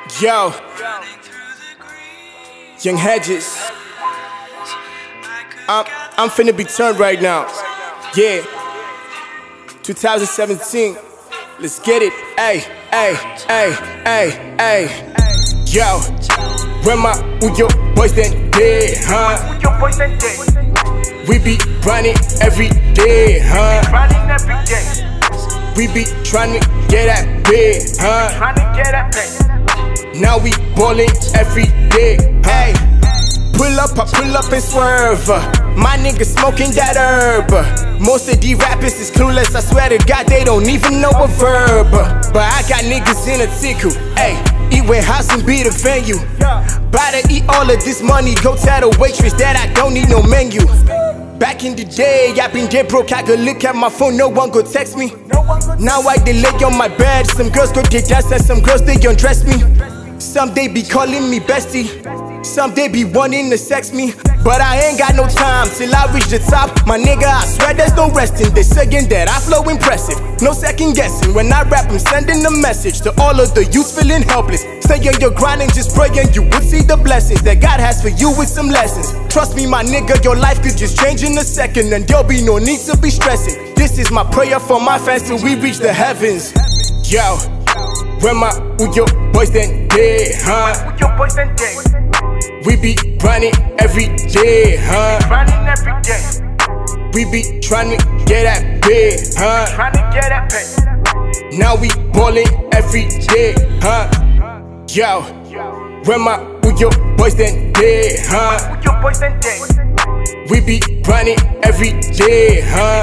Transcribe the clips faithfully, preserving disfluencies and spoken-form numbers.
Yo, Young Hedges. I'm, I'm finna be turned right now. Yeah, twenty seventeen. Let's get it. Ay, ay, ay, ay, ay. Yo, where my who your boys then dead, huh? We be grinding every day, huh? We be trying to get that big, huh? Now we ballin' every day, hey. Pull up, I pull up and swerve. My niggas smoking that herb. Most of these rappers is clueless, I swear to God they don't even know a verb. But I got niggas in a tickle, ayy. Eat warehouse and be the venue. Buy to eat all of this money, go tell the waitress that I don't need no menu. Back in the day, I been get broke, I could look at my phone, no one go text me. Now I dey lay on my bed, some girls go get dance and some girls they undress me. Some they be calling me bestie, some they be wanting to sex me. But I ain't got no time till I reach the top. My nigga, I swear there's no resting. They saying that I flow impressive, no second guessing. When I rap, I'm sending a message to all of the youths feeling helpless. Stay on your grind and just pray and you will see the blessings that God has for you with some lessons. Trust me, my nigga, your life could just change in a second and there'll be no need to be stressing. This is my prayer for my fans till we reach the heavens. Yo, where my who your boys then dead, huh? We be grinding every day, huh? We be trying to get that big, huh? Now we ballin' every day, huh? Yo, where my who your boys then dead, huh? We be grinding every day, huh?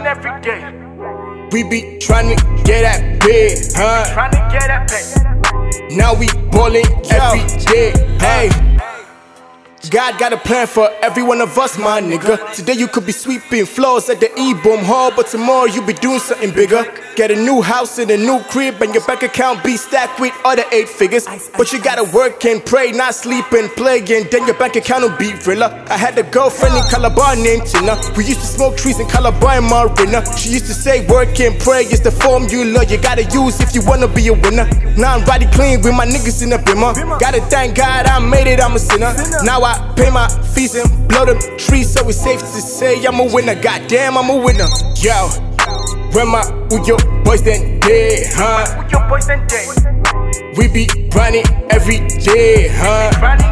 We be trying to get that big, huh? Now we ballin' every day, hey. God got a plan for every one of us, my nigga. Today you could be sweeping floors at the E-Boom Hall, but tomorrow you be doing something bigger. Get a new house and a new crib, and your bank account be stacked with other eight figures. But you gotta work and pray, not sleep and play, and then your bank account will be realer. I had a girlfriend in Calabar named Tina. We used to smoke trees in Calabar and Marina. She used to say work and pray is the formula you gotta use if you wanna be a winner. Now I'm riding clean with my niggas in the bimmer. Gotta thank God I made it, I'm a sinner. Now I pay my fees and blow them trees, so it's safe to say I'm a winner. Goddamn, I'm a winner. Yo, where my who your boys then dead, huh? We be grinding every day, huh?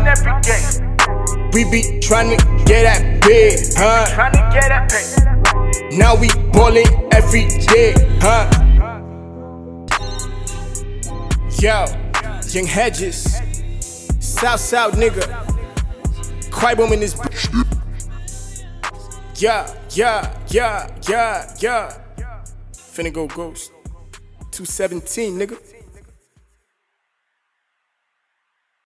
We be trying to get that big, huh? Now we ballin' every day, huh? Yo, Young Hedges, South South nigga. Quibum in this bitch. Yeah, yeah, yeah, yeah, yeah. Finna go ghost. two seventeen, nigga.